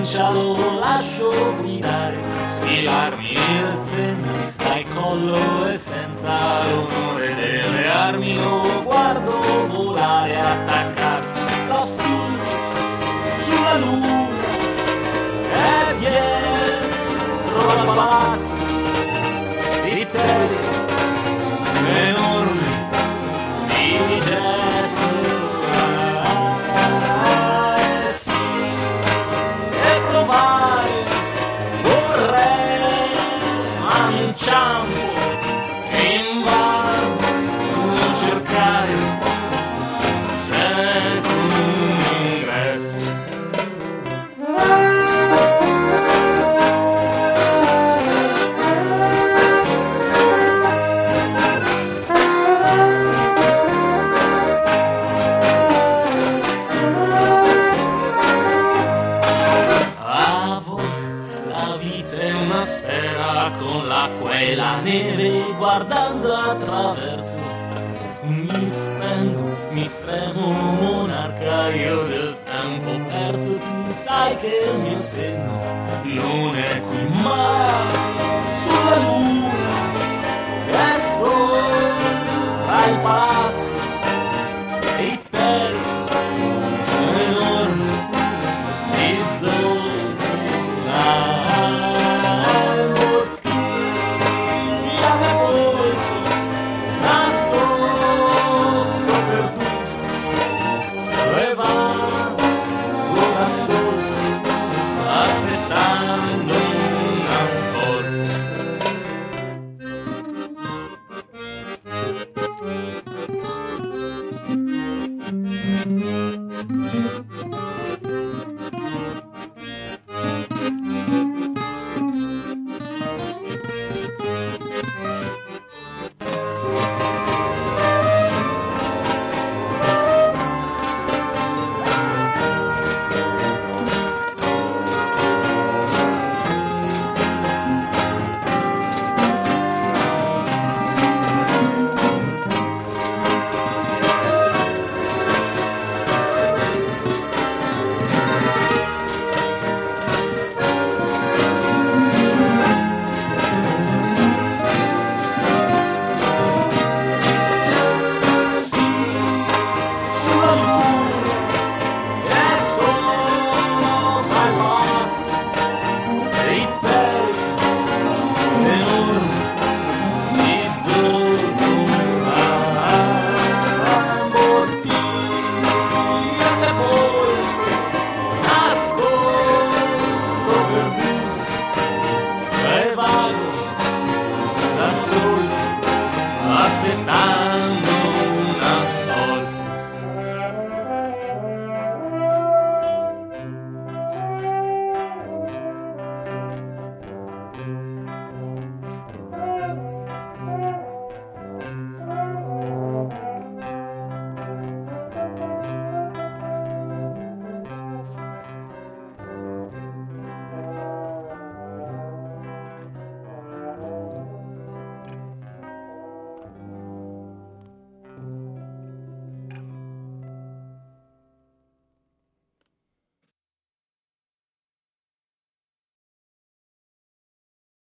pancia lo lascio guidare, sfilarmi il senno dal collo e senza l'onore delle armi lo guardo volare, attaccarsi lassù sulla luna e dietro al palazzo di Teri enorme di gesso. Inciampo e invano a cercare, c'è come un ingresso. A volte la vita è una sfera con l'acqua e la neve guardando attraverso. Mi spendo, mi stremo monarca, io del tempo perso, tu sai che il mio senno non è qui mai.